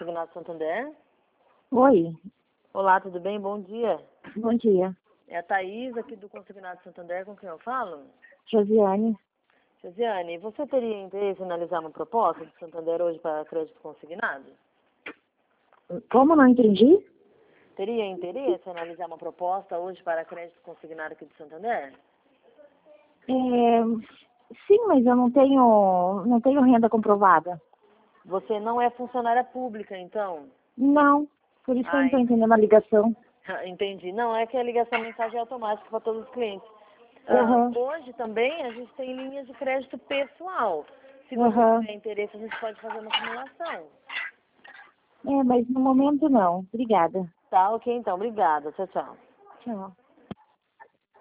Consignado Santander. Oi, Olá, tudo bem? Bom dia. bom dia. É a Thaís aqui do Consignado Santander, com quem eu falo? Josiane. Josiane, você teria interesse em analisar uma proposta do Santander hoje para crédito consignado? Como não entendi? Teria interesse em analisar uma proposta hoje para crédito consignado aqui do Santander? Sim, mas eu não tenho renda comprovada. Você não é funcionária pública, então? Não, por isso que eu não estou Ai, entendendo a ligação. entendi. Não, é que a ligação mensagem é automática para todos os clientes. Aham, Hoje também a gente tem linhas de crédito pessoal. Se você aham. tiver interesse, a gente pode fazer uma simulação. Mas no momento não. Obrigada. Tá, ok, então. Obrigada. Tchau, tchau. Tchau.